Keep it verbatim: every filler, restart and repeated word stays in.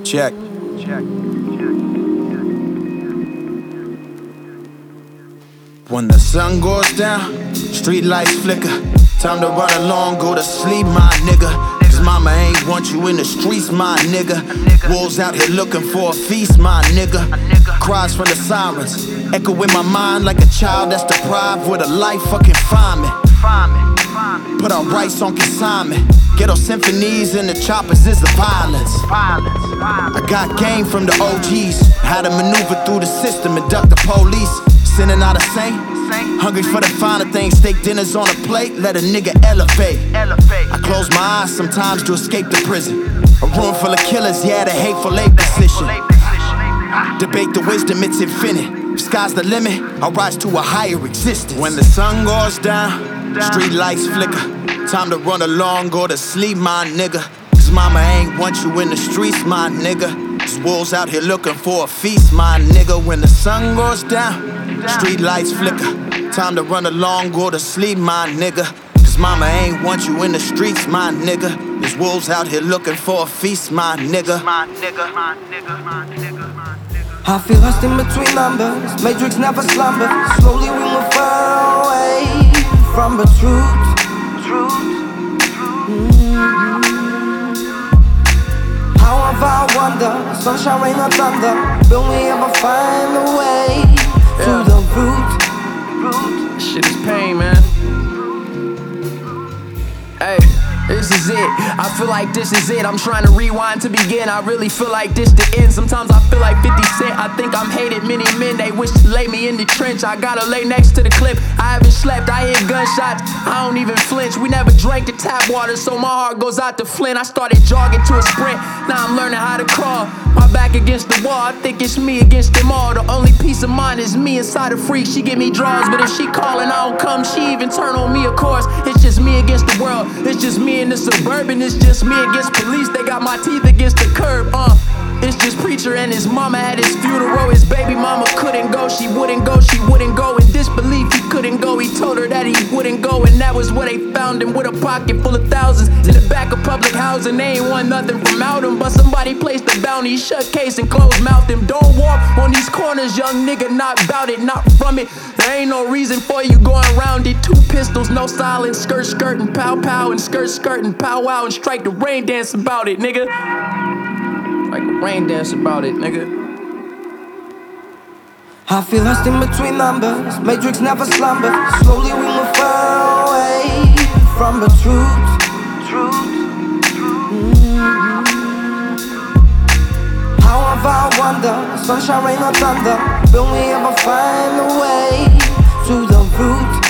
Check. Check. When the sun goes down, street lights flicker. Time to run along, go to sleep, my nigga. Cause mama ain't want you in the streets, my nigga. Wolves out here looking for a feast, my nigga. Cries from the sirens echo in my mind like a child that's deprived with a life fucking find me. Put our rights on consignment. Ghetto symphonies and the choppers is the violence. I got game from the O Gs. How to maneuver through the system and duck the police. Sending out a saint, hungry for the finer things. Steak dinners on a plate, let a nigga elevate. I close my eyes sometimes to escape the prison. A room full of killers, yeah, the hateful ape position. Debate the wisdom, it's infinite. Sky's the limit, I'll rise to a higher existence. When the sun goes down, street lights flicker. Time to run along, go to sleep, my nigga. Cause mama ain't want you in the streets, my nigga. There's wolves out here looking for a feast, my nigga. When the sun goes down, street lights flicker. Time to run along, go to sleep, my nigga. Cause mama ain't want you in the streets, my nigga. There's wolves out here looking for a feast, my nigga. My nigga, my nigga, my nigga, my nigga. I feel lost in between numbers. Matrix never slumber. Slowly we move far away from the truth. Mm-hmm. How have I wonder? Sunshine, rain or thunder, will we ever find a way to yeah. the root? Shit is pain, man. Hey, this is it. I feel like this is it. I'm trying to rewind to begin. I really feel like this the end. Sometimes I feel like fifty cent. I think I'm hated. Many men, they wish to lay me in the trench. I gotta lay next to the clip. I haven't slept. I hear gunshots. I don't even flinch. We never drank the tap water, so my heart goes out to Flint. I started jogging to a sprint. Now I'm learning how to crawl. My back against the wall. I think it's me against them all. The only peace of mind is me inside a freak. She give me draws, but if she calling, I don't come. She even turn on me, of course. It's just me against the world. It's just me in the suburban. It's just me against police. They got my teeth against the curb. Uh, it's just preacher and his mama at his funeral. His baby mama couldn't go. She wouldn't go. She wouldn't go. In disbelief, he couldn't go. He told her that he wouldn't go, and that was where they found him with a pocket full of thousands in the back of public housing. They ain't want nothing from out him, but somebody placed the bounty, shut case and closed mouth him. Don't walk on these corners, young nigga. Not bout it, not from it. There ain't no reason for you going around it. Two pistols, no silence. Skirt, skirt, and pow, pow, and skirt, skirt, and pow, wow, and strike the rain dance about it, nigga. Like a rain dance about it, nigga. I feel lost in between numbers. Matrix never slumber. Slowly we move far away from the truth. Mm-hmm. How have I wonder? Sunshine, rain or thunder, will we ever find a way to the root?